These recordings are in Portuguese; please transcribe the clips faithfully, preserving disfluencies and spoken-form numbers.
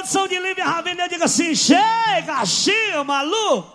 produção de Lívia Ravenel, diga assim: chega, chia, maluco.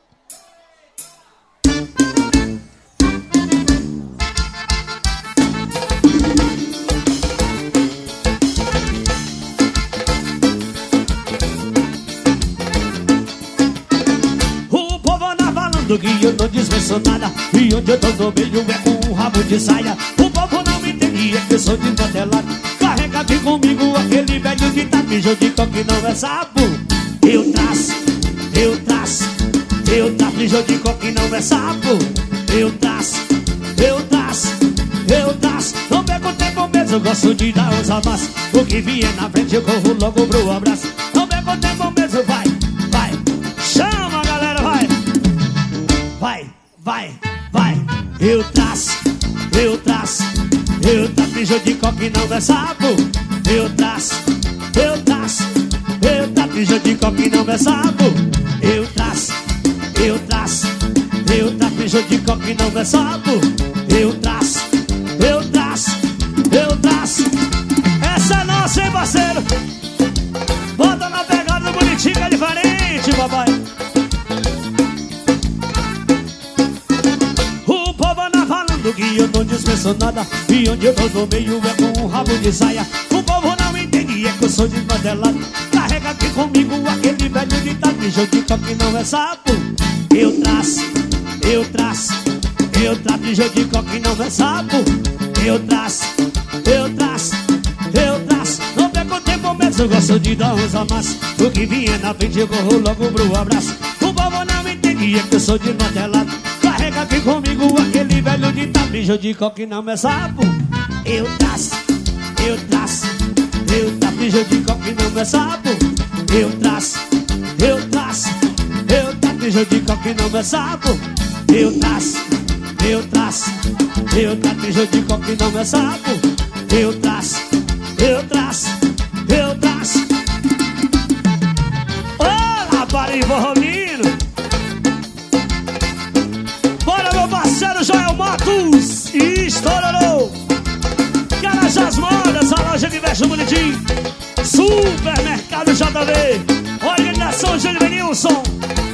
Que eu não dispenso nada, e onde eu tô no meio é com um rabo de saia. O povo não me entende, é que eu sou de modelado. Carrega aqui comigo aquele velho ditado: mijo de coque não é sapo. Eu traço, eu traço, eu traço, mijo de coque não é sapo. Eu traço, eu traço, eu traço. Não perco tempo mesmo, eu gosto de dar uns amassos. O que vier na frente eu corro logo pro abraço. Não perco tempo mesmo, vai, vai. Chama, galera, vai. Vai, vai, vai. Eu traço, eu traço, eu traço, mijo de coque não é sapo. Eu traço, eu traço, eu traço, mijo de coque não é sapo. Eu traço, eu traço, eu traço, mijo de coque não é sapo. Eu traço, eu traço, eu traço. Essa é nossa, hein, parceiro? Bota na pegada bonitinha, é diferente, papai. Que eu não dispenso nada, e onde eu tô no meio é com um rabo de saia. O povo não entende, é que eu sou de modelado. Carrega aqui comigo aquele velho ditado: mijo de coque não é sapo. Eu traço, eu traço, eu traço, mijo de coque não é sapo. Eu traço, eu traço, eu traço. Não perco tempo mesmo, eu gosto de dar uns amassos. O que vier na frente eu corro logo pro abraço. O povo não entende, é que eu sou de modelado. Carrega aqui comigo aquele velho ditado: mijo de coque não é sapo. Eu traço, eu traço, eu traço, mijo de coque não é sapo. Eu traço, eu traço, eu traço, mijo de coque não é sapo. Eu traço, eu traço, eu traço, mijo de coque não é sapo. Eu traço, eu traço, eu traço. Ô, rapaz, Romino. Bora, meu parceiro Joel Matos. Estourou. Garajás Modas, a loja de veste bonitinho. Supermercado J V. Organização Genivelson.